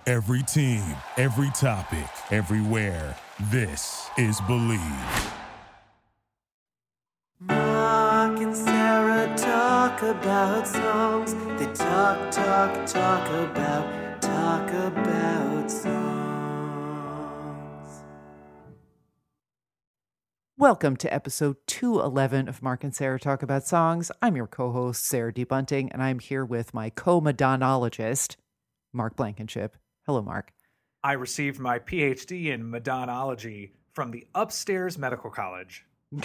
Every team, every topic, everywhere. This is Believe. Mark and Sarah talk about songs. They talk about songs. Welcome to episode 211 of Mark and Sarah Talk About Songs. I'm your co-host, Sarah D. Bunting, and I'm here with my co-Madonologist, Mark Blankenship. Hello, Mark. I received my PhD in Madonology from the Upstairs Medical College.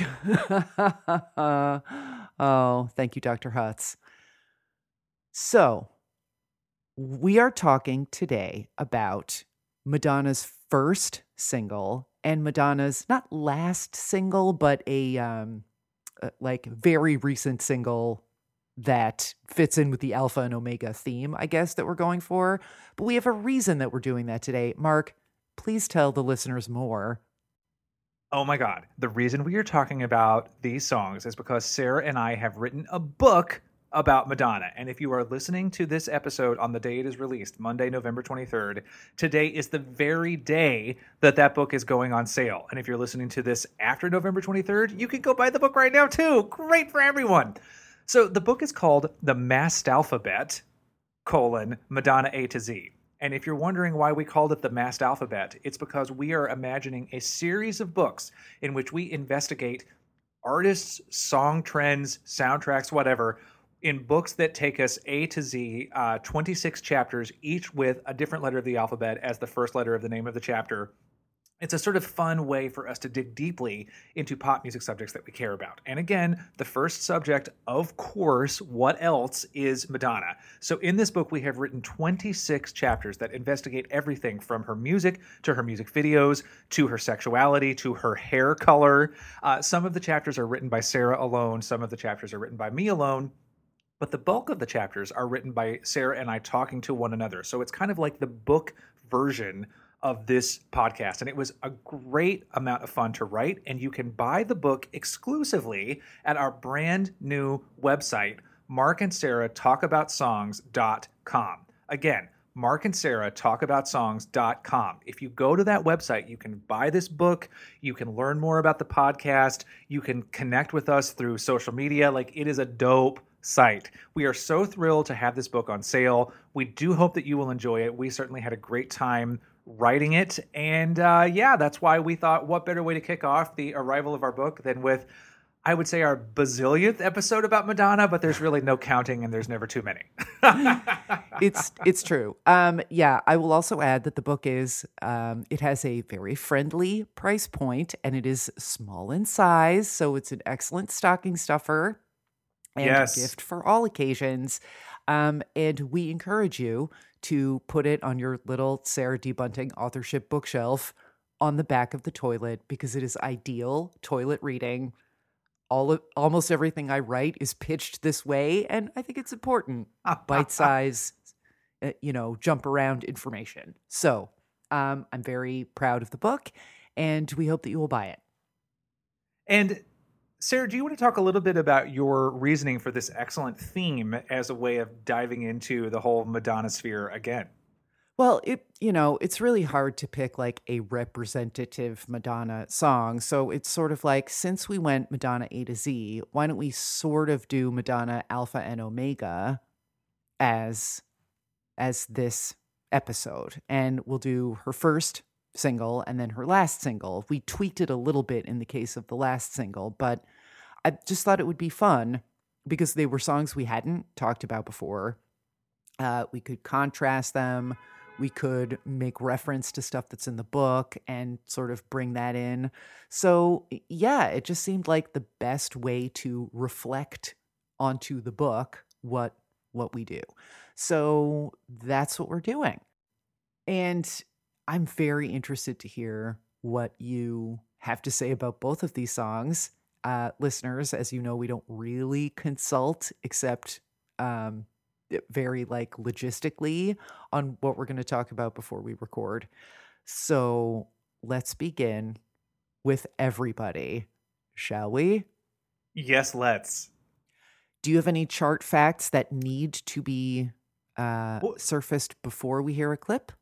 Oh, thank you, Dr. Hutz. So, we are talking today about Madonna's first single and Madonna's not last single, but a very recent single that fits in with the Alpha and Omega theme, I guess, that we're going for. But we have a reason that we're doing that today. Mark, please tell the listeners more. Oh my God. The reason we are talking about these songs is because Sarah and I have written a book about Madonna. And if you are listening to this episode on the day it is released, Monday, November 23rd, today is the very day that that book is going on sale. And if you're listening to this after November 23rd, you can go buy the book right now too. Great for everyone. So the book is called The Masked Alphabet, Madonna A to Z. And if you're wondering why we called it The Masked Alphabet, it's because we are imagining a series of books in which we investigate artists, song trends, soundtracks, whatever, in books that take us A to Z, 26 chapters, each with a different letter of the alphabet as the first letter of the name of the chapter. It's a sort of fun way for us to dig deeply into pop music subjects that we care about. And again, the first subject, of course, what else, is Madonna. So in this book, we have written 26 chapters that investigate everything from her music to her music videos to her sexuality to her hair color. Some of the chapters are written by Sarah alone. Some of the chapters are written by me alone. But the bulk of the chapters are written by Sarah and I talking to one another. So it's kind of like the book version of this podcast. And it was a great amount of fun to write. And you can buy the book exclusively at our brand new website, markandsarahtalkaboutsongs.com. Again, markandsarahtalkaboutsongs.com. If you go to that website, you can buy this book. You can learn more about the podcast. You can connect with us through social media. Like, it is a dope site. We are so thrilled to have this book on sale. We do hope that you will enjoy it. We certainly had a great time writing it. And that's why we thought, what better way to kick off the arrival of our book than with, I would say, our bazillionth episode about Madonna, but there's really no counting and there's never too many. It's true. I will also add that the book is, it has a very friendly price point and it is small in size. So it's an excellent stocking stuffer and a gift for all occasions. And we encourage you to put it on your little Sarah D. Bunting authorship bookshelf on the back of the toilet because it is ideal toilet reading. Almost everything I write is pitched this way, and I think it's important. Bite-size, jump around information. So I'm very proud of the book, and we hope that you will buy it. And Sarah, do you want to talk a little bit about your reasoning for this excellent theme as a way of diving into the whole Madonna sphere again? Well, it's really hard to pick like a representative Madonna song. So it's sort of like, since we went Madonna A to Z, why don't we sort of do Madonna Alpha and Omega as this episode? And we'll do her first single and then her last single. We tweaked it a little bit in the case of the last single, but I just thought it would be fun because they were songs we hadn't talked about before. We could contrast them. We could make reference to stuff that's in the book and sort of bring that in. So yeah, it just seemed like the best way to reflect onto the book what we do. So that's what we're doing. And I'm very interested to hear what you have to say about both of these songs. Listeners, as you know, we don't really consult except very like logistically on what we're going to talk about before we record. So let's begin with Everybody, shall we? Yes, let's. Do you have any chart facts that need to be surfaced before we hear a clip?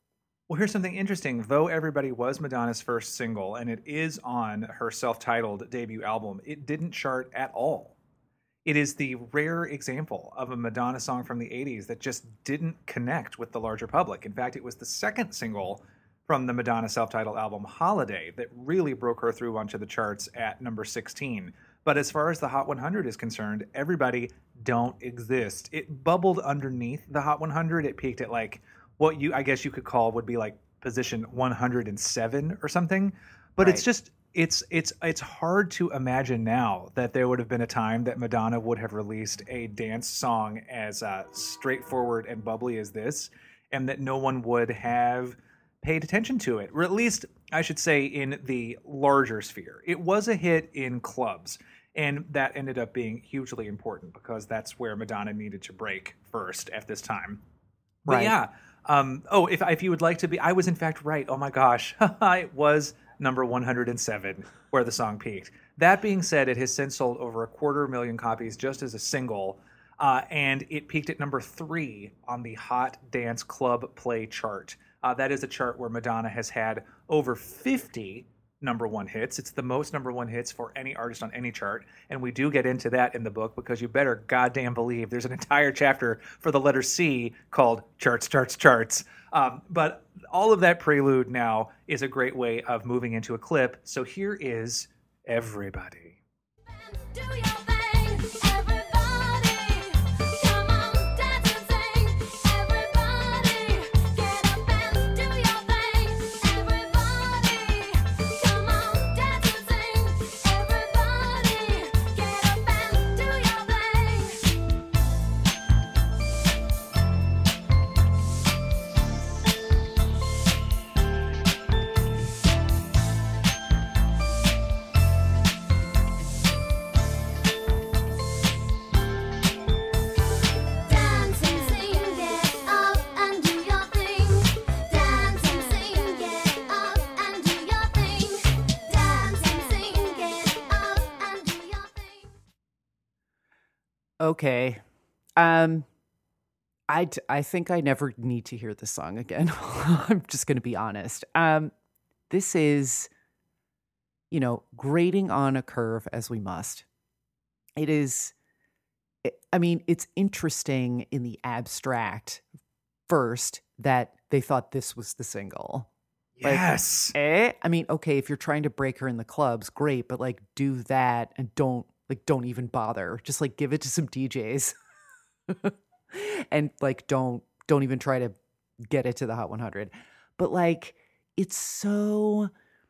Well, here's something interesting. Though Everybody was Madonna's first single, and it is on her self-titled debut album, it didn't chart at all. It is the rare example of a Madonna song from the 80s that just didn't connect with the larger public. In fact, it was the second single from the Madonna self-titled album Holiday that really broke her through onto the charts at number 16. But as far as the Hot 100 is concerned, Everybody don't exist. It bubbled underneath the Hot 100. It peaked at like what I guess you could call would be like position 107 or something. But Right. it's just it's hard to imagine now that there would have been a time that Madonna would have released a dance song as straightforward and bubbly as this, and that no one would have paid attention to it, or at least I should say in the larger sphere. It was a hit in clubs, and that ended up being hugely important because that's where Madonna needed to break first at this time. But Right. yeah. If you would like to be, I was in fact right. Oh my gosh, it was number 107 where the song peaked. That being said, it has since sold over 250,000 copies just as a single, and it peaked at number 3 on the Hot Dance Club Play chart. That is a chart where Madonna has had over 50 number one hits. It's the most number one hits for any artist on any chart. And we do get into that in the book because you better goddamn believe there's an entire chapter for the letter C called Charts, Charts, Charts. But all of that prelude now is a great way of moving into a clip. So here is Everybody. Do your thing, everybody. Come on, dance and sing. Everybody, get up and do your thing. Everybody, come on, dance and sing. Everybody, get up and do your thing. Dance and sing, get up and do your thing. Dance and sing, get up and do your thing. Dance and sing, get up and do your thing. Okay. I think I never need to hear this song again. I'm just going to be honest. This is, grading on a curve as we must. It is, it's interesting in the abstract first that they thought this was the single. Yes. Okay, if you're trying to break her in the clubs, great, but do that and don't even bother. Just give it to some DJs. And don't even try to get it to the Hot 100. But it's so,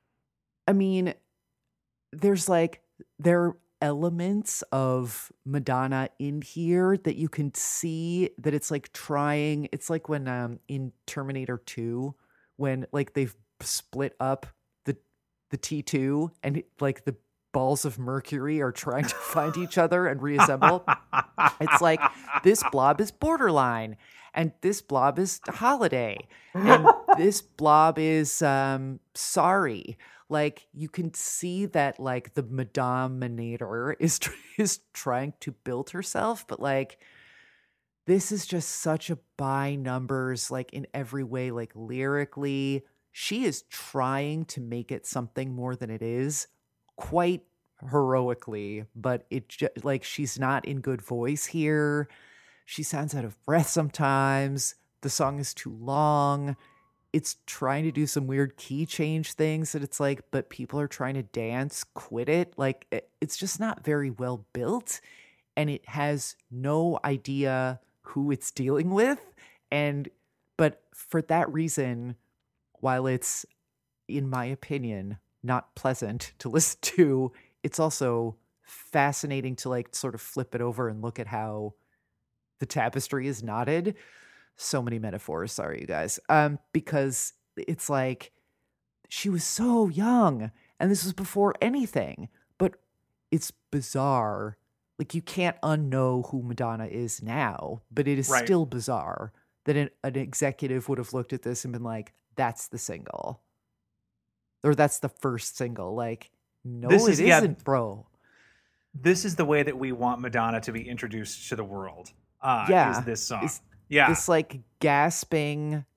there's there are elements of Madonna in here that you can see that it's trying. It's like when in Terminator 2 when they've split up the T2 and the balls of mercury are trying to find each other and reassemble. It's this blob is Borderline and this blob is Holiday and this blob is Sorry. You can see that the Madonnator is trying to build herself, but this is just such a by numbers in every way, lyrically. She is trying to make it something more than it is, quite heroically, but it just she's not in good voice here. She sounds out of breath sometimes. The song is too long. It's trying to do some weird key change things that it's but people are trying to dance, quit it. It's just not very well built, and it has no idea who it's dealing with. But for that reason, while it's, in my opinion, not pleasant to listen to, it's also fascinating to sort of flip it over and look at how the tapestry is knotted. So many metaphors, sorry you guys. Because it's she was so young and this was before anything, but it's bizarre. You can't unknow who Madonna is now, but it is Right. still bizarre that an executive would have looked at this and been that's the single. Or that's the first single. No, This it is- yeah. isn't, bro. This is the way that we want Madonna to be introduced to the world. Yeah. Is this song. Is- yeah. This gasping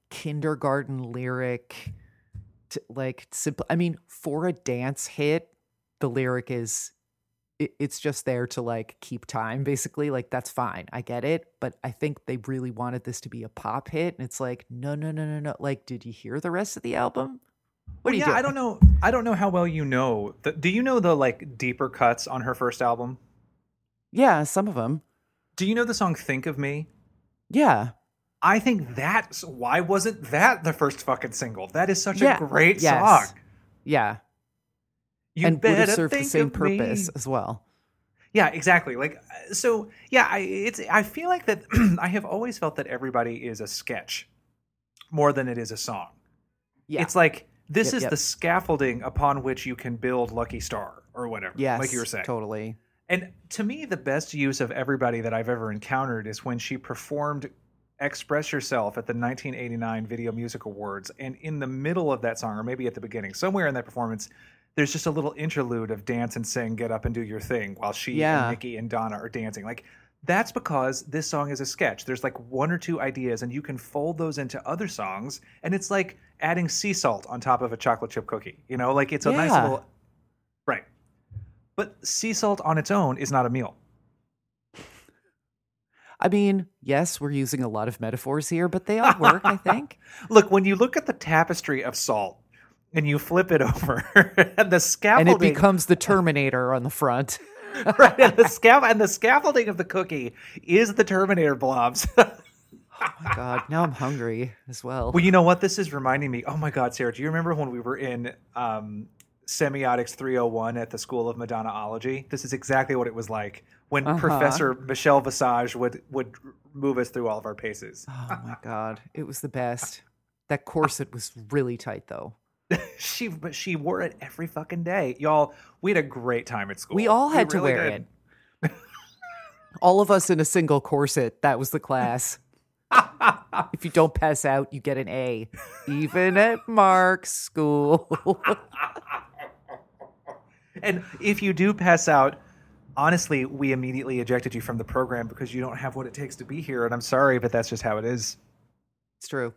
kindergarten lyric, like simple. I mean, for a dance hit, the lyric is it's just there to like keep time, basically. Like that's fine, I get it, but I think they really wanted this to be a pop hit, and it's like no. Like, did you hear the rest of the album? What are you doing? I don't know. I don't know how well you know. Do you know the like deeper cuts on her first album? Yeah, some of them. Do you know the song "Think of Me"? Yeah. I think why wasn't that the first fucking single? That is such a great Yes. song. Yeah. You And would better have served the think same of me. purpose as well. Yeah, exactly. Like, so yeah, I feel like that I have always felt that everybody is a sketch more than it is a song. Yeah. It's like, this Yep, is yep. the scaffolding upon which you can build Lucky Star or whatever, Yes. like you were saying. Totally. And to me, the best use of everybody that I've ever encountered is when she performed Express Yourself at the 1989 Video Music Awards. And in the middle of that song, or maybe at the beginning, somewhere in that performance, there's just a little interlude of dance and sing, get up and do your thing, while she and Nikki and Donna are dancing. Like, that's because this song is a sketch. There's like one or two ideas, and you can fold those into other songs, and it's like adding sea salt on top of a chocolate chip cookie. You know, like it's a nice little... Right. But sea salt on its own is not a meal. I mean, yes, we're using a lot of metaphors here, but they all work, I think. Look, when you look at the tapestry of salt and you flip it over, and the And scaffolding... it becomes the Terminator on the front. right, and the scaffolding of the cookie is the Terminator blobs. Oh my God, now I'm hungry as well. Well, you know what? This is reminding me. Oh my God, Sarah, do you remember when we were in Semiotics 301 at the School of Madonnaology? This is exactly what it was like when Professor Michelle Visage would move us through all of our paces. Oh my God, it was the best. That corset was really tight, though. But she wore it every fucking day. Y'all, we had a great time at school. We all had to really wear did. it. All of us in a single corset. That was the class. If you don't pass out, you get an A, even at Mark's school. And if you do pass out, honestly, we immediately ejected you from the program because you don't have what it takes to be here. And I'm sorry, but that's just how it is. It's true.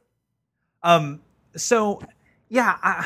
So yeah,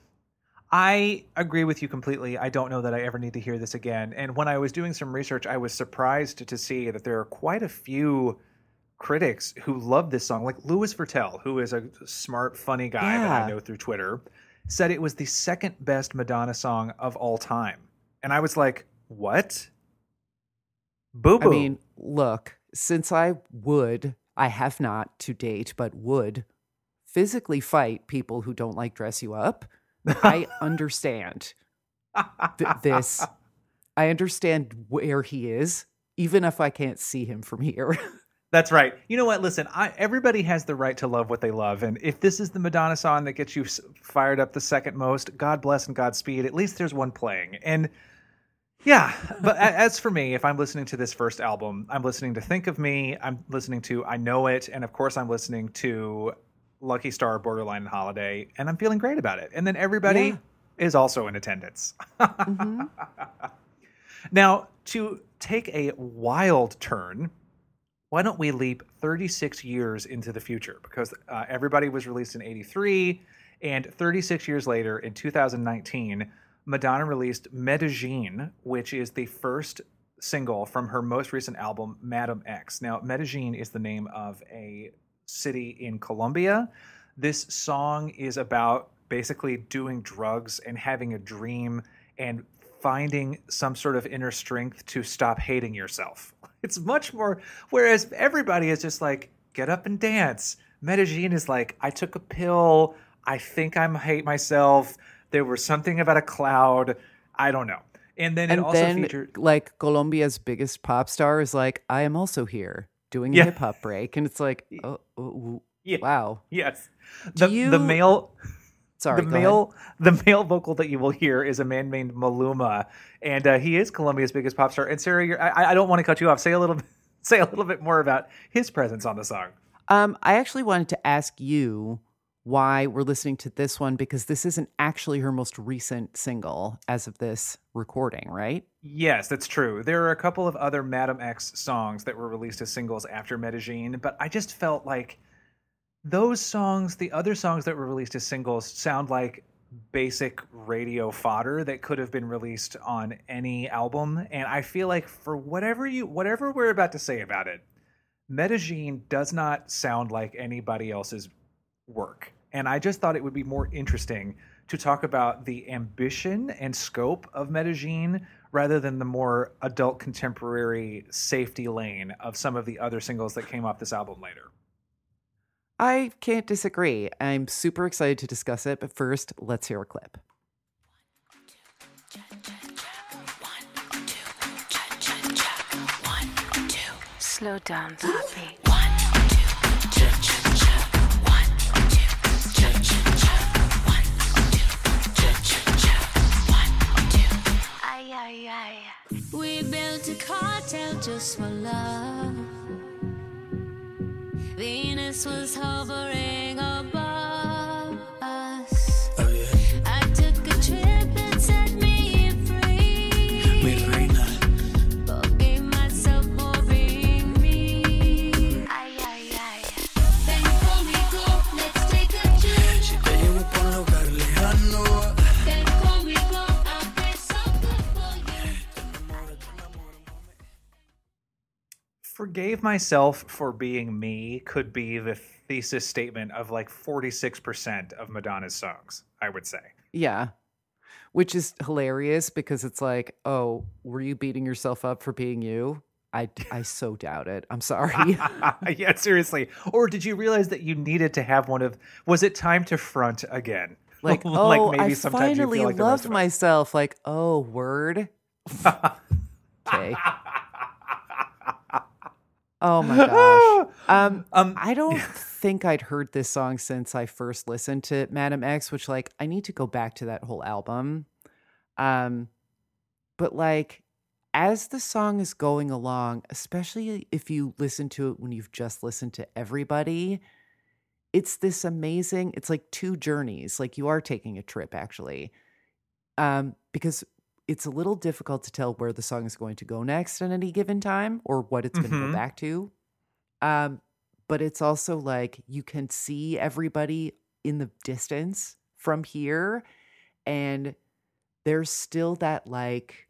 I agree with you completely. I don't know that I ever need to hear this again. And when I was doing some research, I was surprised to see that there are quite a few critics who love this song. Like Louis Vertel, who is a smart, funny guy that I know through Twitter, said it was the second best Madonna song of all time. And I was like, what? Boo-boo. I mean, look, since I have not to date, but would physically fight people who don't like dress you up, I understand this. I understand where he is, even if I can't see him from here. That's right. You know what? Listen, everybody has the right to love what they love. And if this is the Madonna song that gets you fired up the second most, God bless and Godspeed. At least there's one playing. And yeah, but as for me, if I'm listening to this first album, I'm listening to Think of Me. I'm listening to I Know It. And of course, I'm listening to Lucky Star, Borderline, and Holiday. And I'm feeling great about it. And then everybody is also in attendance. Mm-hmm. Now, to take a wild turn, why don't we leap 36 years into the future? Because Everybody was released in 83, and 36 years later, in 2019, Madonna released Medellin, which is the first single from her most recent album, Madam X. Now, Medellin is the name of a city in Colombia. This song is about basically doing drugs and having a dream and finding some sort of inner strength to stop hating yourself. It's much more, whereas Everybody is just like, get up and dance. Medellin is like, I took a pill. I think I hate myself. There was something about a cloud. I don't know. And then it also featured... like, Colombia's biggest pop star is like, I am also here doing a hip hop break. And it's like, wow. Yes. The male... Sorry, the male vocal that you will hear is a man named Maluma, and he is Colombia's biggest pop star. And Sarah, I don't want to cut you off. Say a little bit more about his presence on the song. I actually wanted to ask you why we're listening to this one, because this isn't actually her most recent single as of this recording, right? Yes, that's true. There are a couple of other Madam X songs that were released as singles after Medellin, but I just felt like those songs, the other songs that were released as singles, sound like basic radio fodder that could have been released on any album. And I feel like for whatever we're about to say about it, Medellin does not sound like anybody else's work. And I just thought it would be more interesting to talk about the ambition and scope of Medellin rather than the more adult contemporary safety lane of some of the other singles that came off this album later. I can't disagree. I'm super excited to discuss it, but first, let's hear a clip. Slow down, Poppy. We built a cartel just for love. Venus was hovering above us. I took a trip and set me free. Mi reina. Forgave myself for being me. Ven conmigo, let's take a trip. Si te llevo por un lugar lejano. Ven conmigo, I'll be so good for you. Forgave myself for being me could be the thesis statement of like 46% of Madonna's songs, I would say. Yeah. Which is hilarious because it's like, oh, were you beating yourself up for being you? I so doubt it. I'm sorry. Yeah, seriously. Or did you realize that you needed to have was it time to front again? Like, oh, Like maybe I sometimes you feel finally like the rest love of us. myself. Like, oh, word. Okay. Oh my gosh. I don't think I'd heard this song since I first listened to Madam X, which like I need to go back to that whole album. But like as the song is going along, especially if you listen to it when you've just listened to Everybody, it's this amazing, it's like two journeys. Like you are taking a trip actually. Because it's a little difficult to tell where the song is going to go next at any given time or what it's going to go back to. But it's also like you can see everybody in the distance from here. And there's still that like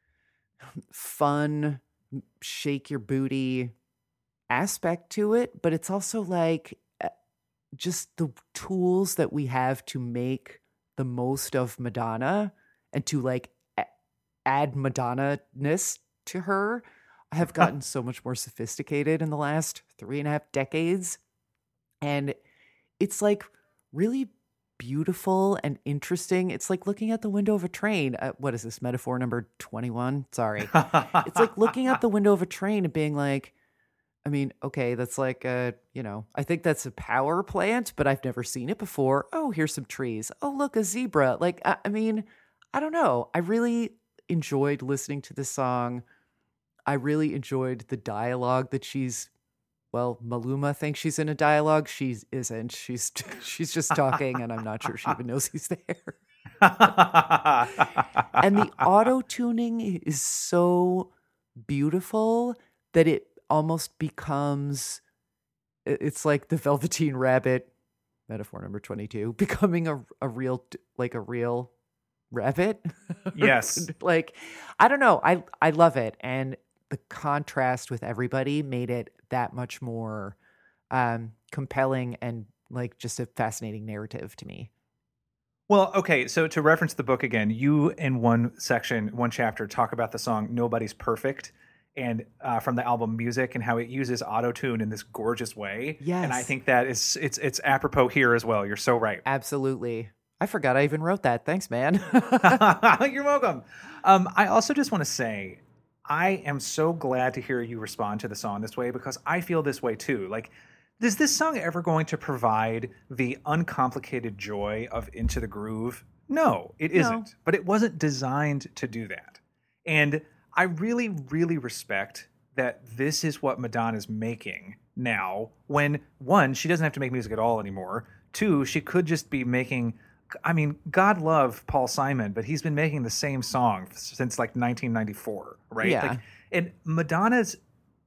fun, shake your booty aspect to it. But it's also like just the tools that we have to make the most of Madonna and to like add Madonna-ness to her have gotten so much more sophisticated in the last 3.5 decades. And it's like really beautiful and interesting. It's like looking out the window of a train. What is this, metaphor number 21? Sorry. It's like looking out the window of a train and being like, I mean, okay, that's like, I think that's a power plant, but I've never seen it before. Oh, here's some trees. Oh, look, a zebra. Like, I mean, I don't know. I really enjoyed listening to this song. I really enjoyed the dialogue that Maluma thinks she's in a dialogue. She isn't. She's just talking, and I'm not sure she even knows he's there. And the auto-tuning is so beautiful that it almost becomes, it's like the Velveteen Rabbit, metaphor number 22, becoming a real rabbit. Yes. Like, I don't know. I love it. And the contrast with Everybody made it that much more compelling and like just a fascinating narrative to me. Well, okay, so to reference the book again, you in one chapter talk about the song Nobody's Perfect and from the album Music and how it uses auto-tune in this gorgeous way. Yes. And I think that it's apropos here as well. You're so right. Absolutely. I forgot I even wrote that. Thanks, man. You're welcome. I also just want to say, I am so glad to hear you respond to the song this way because I feel this way too. Like, is this song ever going to provide the uncomplicated joy of Into the Groove? No, it isn't. But it wasn't designed to do that. And I really, really respect that this is what Madonna's making now when, one, she doesn't have to make music at all anymore. Two, she could just be making... I mean, God love Paul Simon, but he's been making the same song since like 1994, right? Yeah. Like, and Madonna's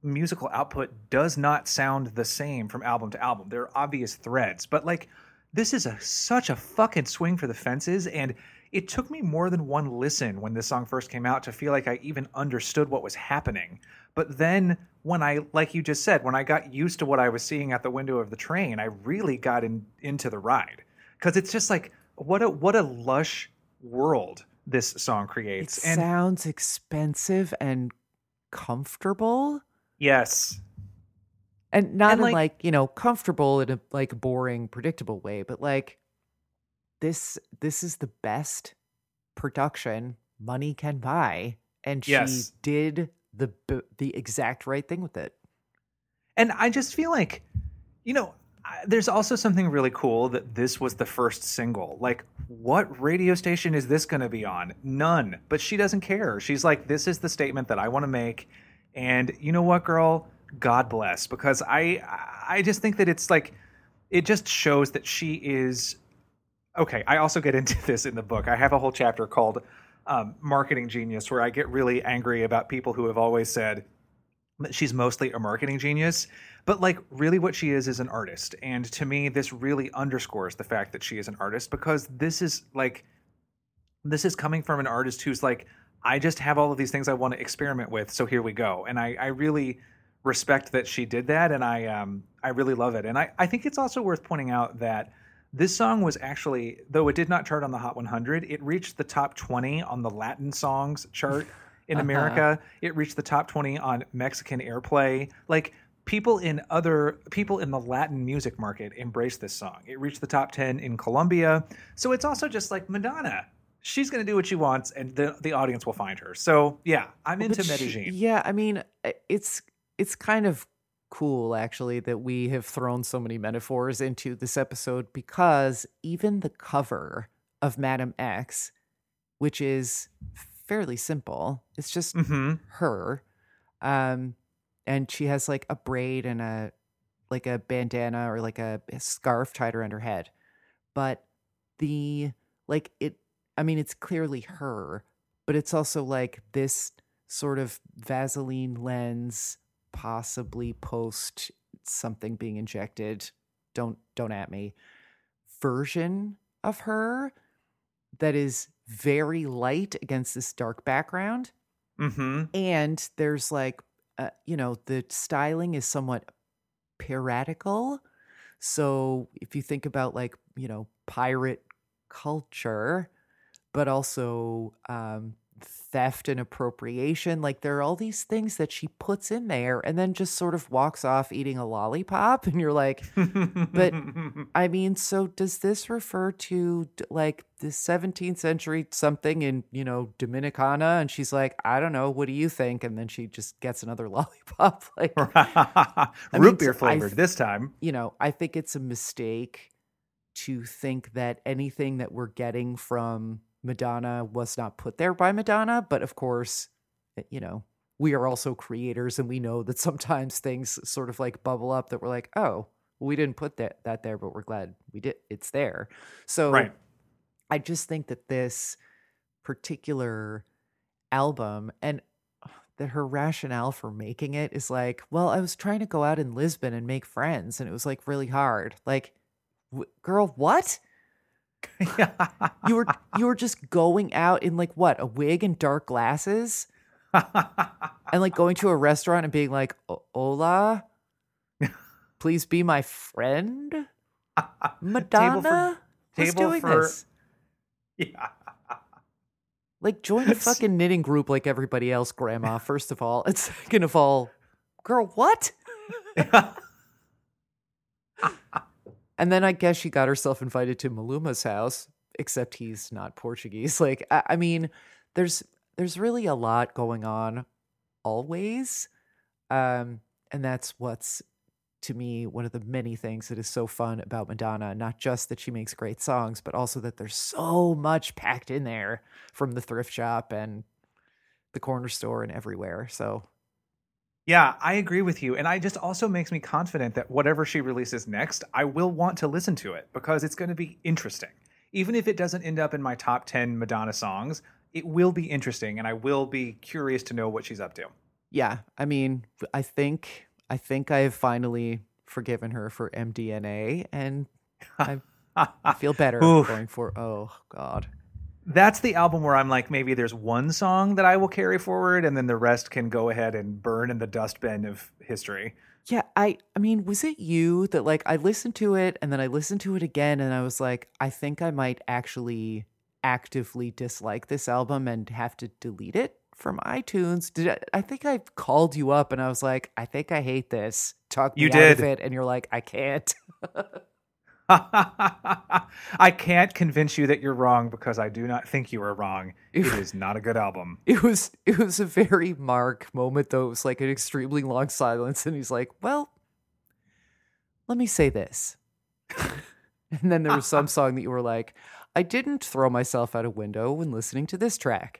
musical output does not sound the same from album to album. There are obvious threads, but like this is such a fucking swing for the fences, and it took me more than one listen when this song first came out to feel like I even understood what was happening. But then when I, like you just said, when I got used to what I was seeing at the window of the train, I really got into the ride. Because it's just like, what a lush world this song creates. It sounds expensive and comfortable. Yes. And not And, in like- comfortable in a like boring, predictable way, but like this is the best production money can buy. And she Yes. did the exact right thing with it. And I just feel like, there's also something really cool that this was the first single. Like, what radio station is this going to be on? None. But she doesn't care. She's like, this is the statement that I want to make. And you know what, girl? God bless. Because I just think that it's like, it just shows that she is... Okay, I also get into this in the book. I have a whole chapter called Marketing Genius, where I get really angry about people who have always said that she's mostly a marketing genius. But like really what she is an artist. And to me, this really underscores the fact that she is an artist, because this is coming from an artist who's like, I just have all of these things I want to experiment with. So here we go. And I really respect that she did that. And I really love it. And I think it's also worth pointing out that this song was actually, though it did not chart on the Hot 100, it reached the top 20 on the Latin songs chart in America. It reached the top 20 on Mexican Airplay. Like, people in the Latin music market embraced this song. It reached the top 10 in Colombia. So it's also just like Madonna. She's going to do what she wants, and the audience will find her. So yeah, I'm into Medellin. Yeah, I mean, it's kind of cool actually that we have thrown so many metaphors into this episode, because even the cover of Madam X, which is fairly simple, it's just her, and she has like a braid and a bandana or like a scarf tied around her head, but it's clearly her, but it's also like this sort of Vaseline lens, possibly post something being injected, don't at me, version of her that is very light against this dark background. And there's like the styling is somewhat piratical. So if you think about like pirate culture, but also theft and appropriation, like there are all these things that she puts in there and then just sort of walks off eating a lollipop, and you're like, but I mean, so does this refer to like the 17th century something in Dominicana? And she's like, I don't know, what do you think? And then she just gets another lollipop, like root beer flavored this time. I think it's a mistake to think that anything that we're getting from Madonna was not put there by Madonna. But of course, we are also creators, and we know that sometimes things sort of like bubble up that we're like, oh, we didn't put that there, but we're glad we did. It's there. So right. I just think that this particular album, and that her rationale for making it is like, well, I was trying to go out in Lisbon and make friends, and it was like really hard. Like, girl, what? You were just going out in like what, a wig and dark glasses, and like going to a restaurant and being like, hola, please be my friend, Madonna. Who's doing this? Yeah. Like, join a fucking knitting group like everybody else, Grandma. First of all, and second of all, girl, what? And then I guess she got herself invited to Maluma's house, except he's not Portuguese. Like, I mean, there's really a lot going on always. And that's what's, to me, one of the many things that is so fun about Madonna. Not just that she makes great songs, but also that there's so much packed in there from the thrift shop and the corner store and everywhere. So... yeah, I agree with you. And it just also makes me confident that whatever she releases next, I will want to listen to it, because it's going to be interesting. Even if it doesn't end up in my top 10 Madonna songs, it will be interesting, and I will be curious to know what she's up to. Yeah, I mean, I think I've finally forgiven her for MDNA, and I feel better Oof. going for. Oh God. That's the album where I'm like, maybe there's one song that I will carry forward, and then the rest can go ahead and burn in the dustbin of history. Yeah, I mean, was it you that like I listened to it and then I listened to it again and I was like, I think I might actually actively dislike this album and have to delete it from iTunes. I think I called you up and I was like, I think I hate this. Talk me You out of did. it, and you're like, I can't. I can't convince you that you're wrong because I do not think you are wrong. It is not a good album. It was a very Mark moment though. It was like an extremely long silence, and he's like, "Well, let me say this." And then there was some song that you were like, "I didn't throw myself out a window when listening to this track."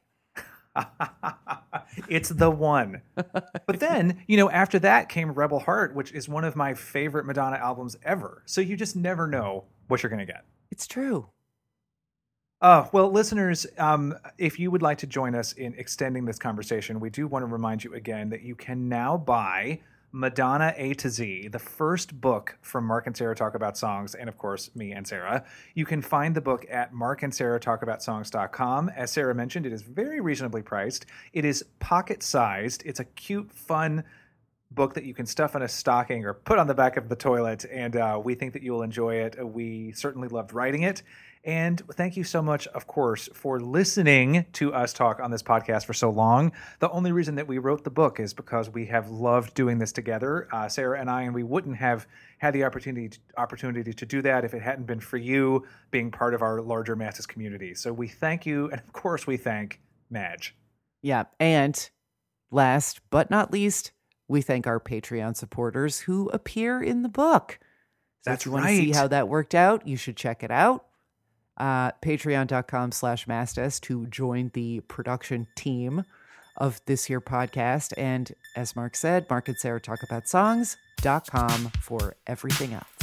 It's the one. But then, after that came Rebel Heart, which is one of my favorite Madonna albums ever. So you just never know what you're going to get. It's true. Well, listeners, if you would like to join us in extending this conversation, we do want to remind you again that you can now buy Madonna A to Z, the first book from Mark and Sarah Talk About Songs, and of course, me and Sarah. You can find the book at markandsarahtalkaboutsongs.com. As Sarah mentioned, it is very reasonably priced. It is pocket-sized. It's a cute, fun book that you can stuff in a stocking or put on the back of the toilet, and we think that you will enjoy it. We certainly loved writing it. And thank you so much, of course, for listening to us talk on this podcast for so long. The only reason that we wrote the book is because we have loved doing this together, Sarah and I, and we wouldn't have had the opportunity to do that if it hadn't been for you being part of our larger Masses community. So we thank you, and of course we thank Madge. Yeah, and last but not least, we thank our Patreon supporters who appear in the book. So That's if you want to see right. how that worked out, you should check it out. Patreon.com/Mastas to join the production team of this here podcast. And as Mark said, Mark and Sarah Talk About Songs.com for everything else.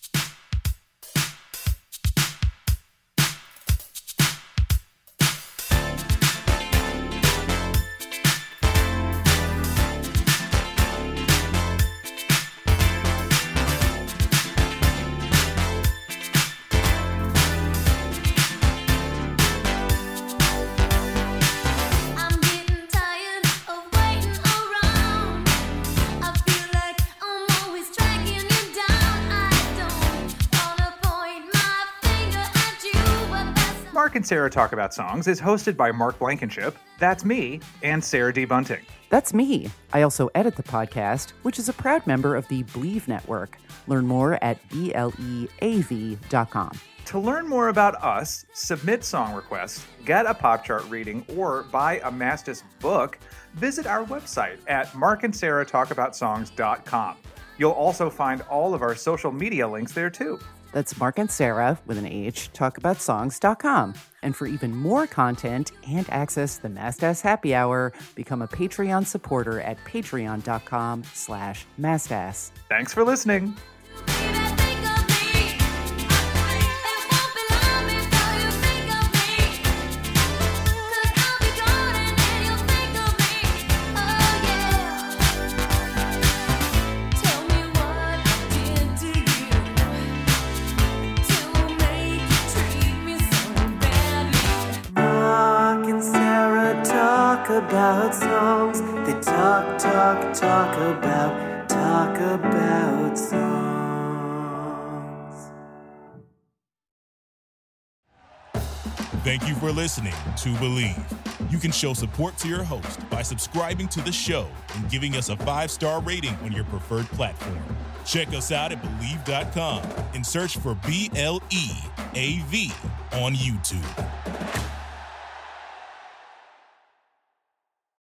I'm getting tired of waiting around. I feel like I'm always tracking you down. I don't wanna point my finger at you, but that's Mark and Sarah Talk About Songs is hosted by Mark Blankenship, that's me, and Sarah D. Bunting. That's me. I also edit the podcast, which is a proud member of the Believe Network. Learn more at BLEAV.com. To learn more about us, submit song requests, get a pop chart reading, or buy a Mastas book, visit our website at markandsarahtalkaboutsongs.com. You'll also find all of our social media links there too. That's Mark and Sarah, with an H, talkaboutsongs.com. And for even more content and access to the Mastas Happy Hour, become a Patreon supporter at patreon.com/Mastas. Thanks for listening. baby, think of me. It won't be long before you think of me. 'Cause I'll be gone and then you'll think of me. Oh yeah. Tell me what I did to you to make you treat me so badly. Mark and Sarah talk about songs. They talk about songs. Thank you for listening to Believe. You can show support to your host by subscribing to the show and giving us a 5-star rating on your preferred platform. Check us out at Believe.com and search for BLEAV on YouTube.